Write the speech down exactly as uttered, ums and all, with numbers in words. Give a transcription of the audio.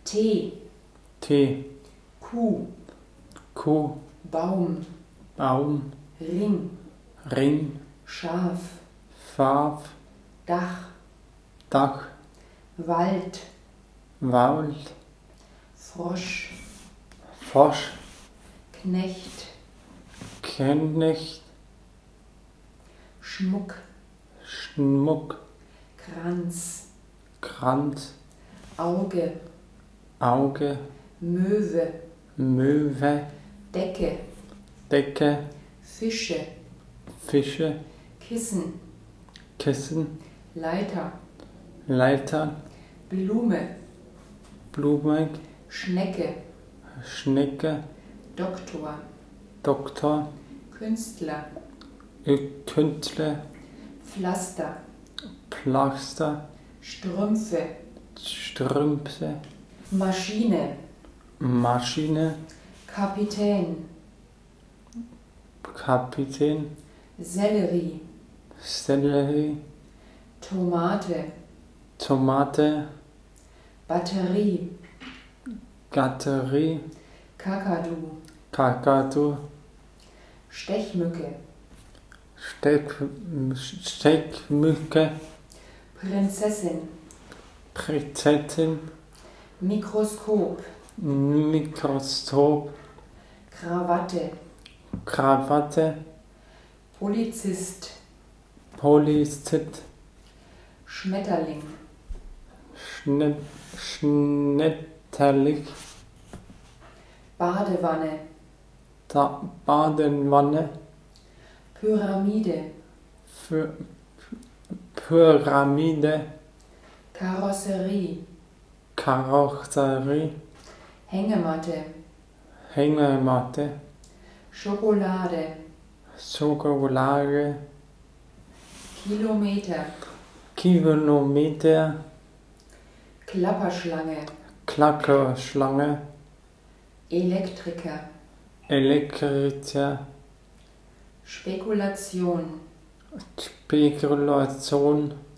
Tee, Tee, Kuh, Kuh, Baum, Baum, Ring, Ring, Schaf, Schaf, Dach, Dach, Wald, Wald, Frosch, Frosch, Knecht, Knecht, Schmuck, Schmuck, Kranz, Kranz, Auge, Auge, Möwe, Möwe, Decke, Decke, Fische, Fische, Kissen, Kissen, Leiter, Leiter, Blume, Blume, Schnecke, Schnecke, Doktor, Doktor, Künstler, Künstler, Pflaster, Pflaster, Strümpfe, Strümpfe, Maschine, Maschine, Kapitän, Kapitän, Sellerie, Sellerie, Tomate, Tomate, Batterie, Batterie, Kakadu, Kakadu, Stechmücke, Steck, Steckmücke, Prinzessin, Prinzessin, Mikroskop, Mikroskop, Krawatte, Krawatte, Polizist, Polizist, Schmetterling, Schnitt, Schnetterlich, Badewanne, da Badewanne, Pyramide, für Pyramide, Karosserie, Karosserie, Hängematte, Hängematte, Schokolade, Schokolade, Kilometer, Kilometer, Klapperschlange, Klackerschlange, Elektriker, Elektriker, Spekulation, Spekulation,